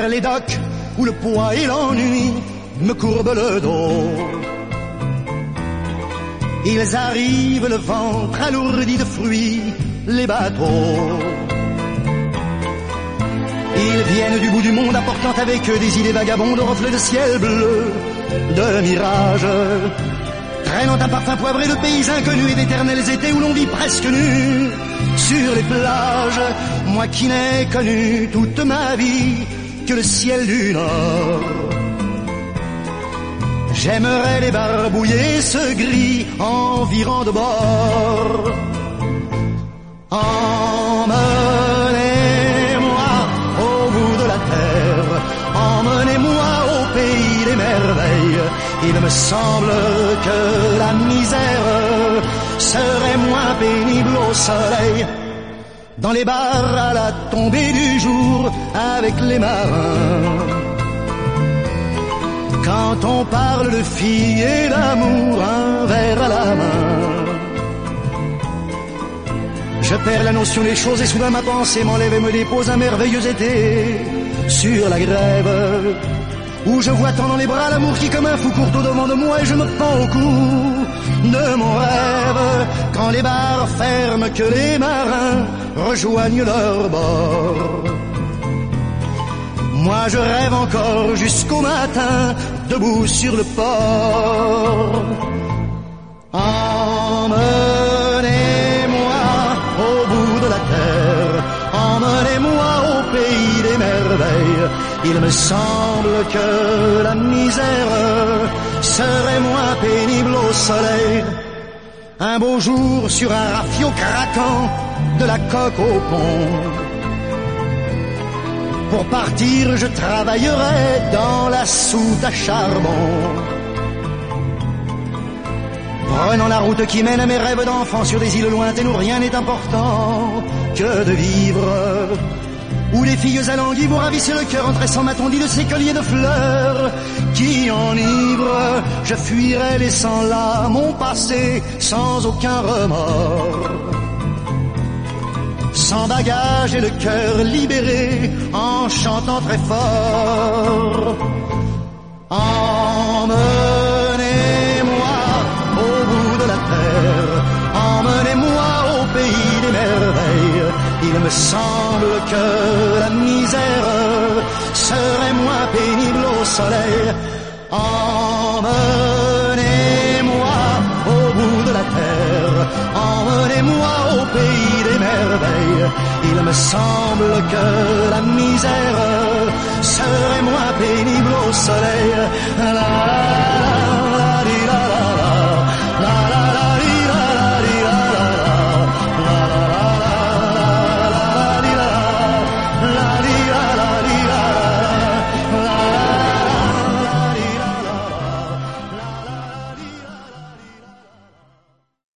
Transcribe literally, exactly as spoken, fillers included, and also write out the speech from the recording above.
vers les docks où le poids et l'ennui me courbent le dos. Ils arrivent le ventre alourdi de fruits, les bateaux. Ils viennent du bout du monde apportant avec eux des idées vagabondes, de reflets de ciel bleu, de mirages, traînant un parfum poivré de pays inconnus et d'éternels étés où l'on vit presque nu sur les plages. Moi qui n'ai connu toute ma vie que le ciel du Nord, j'aimerais les barbouiller ce gris environ de bord. Emmenez-moi au bout de la terre, emmenez-moi au pays des merveilles. Il me semble que la misère serait moins pénible au soleil, dans les bars à la tombée du jour avec les marins. Quand on parle de filles et d'amour, un verre à la main, je perds la notion des choses et soudain ma pensée m'enlève et me dépose un merveilleux été sur la grève, où je vois tant dans les bras l'amour qui comme un fou court au devant de moi et je me pends au cou de mon rêve. Quand les bars ferment, que les marins rejoignent leur bord, moi je rêve encore jusqu'au matin, debout sur le port. Emmenez-moi au bout de la terre, emmenez-moi au pays des merveilles. Il me semble que la misère serait moins pénible au soleil. Un beau jour sur un rafio craquant, de la coque au pont. Pour partir, je travaillerai dans la soute à charbon, prenant la route qui mène à mes rêves d'enfant sur des îles lointaines où rien n'est important que de vivre, où les filles alanguies vous ravissent le cœur en tressant ma tondie de ces colliers de fleurs qui enivrent. Je fuirai laissant là mon passé sans aucun remords, sans bagage et le cœur libéré, en chantant très fort. Emmenez-moi au bout de la terre, emmenez-moi au pays des merveilles. Il me semble que la misère serait moins pénible au soleil. Emmenez-moi au bout de la terre, emmenez-moi au pays des merveilles. Il me semble que la misère serait moins pénible au soleil.